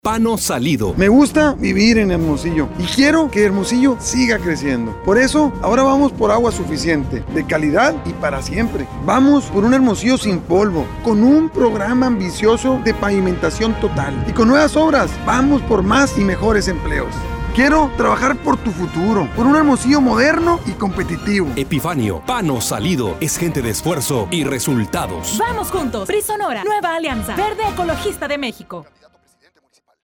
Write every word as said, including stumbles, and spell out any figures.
Pano Salido. Me gusta vivir en Hermosillo y quiero que Hermosillo siga creciendo. Por eso, ahora vamos por agua suficiente, de calidad y para siempre. Vamos por un Hermosillo sin polvo, con un programa ambicioso de pavimentación total y con nuevas obras. Vamos por más y mejores empleos. Quiero trabajar por tu futuro, por un Hermosillo moderno y competitivo. Epifanio, Pano Salido es gente de esfuerzo y resultados. Vamos juntos. P R I Sonora, Nueva Alianza Verde Ecologista de México.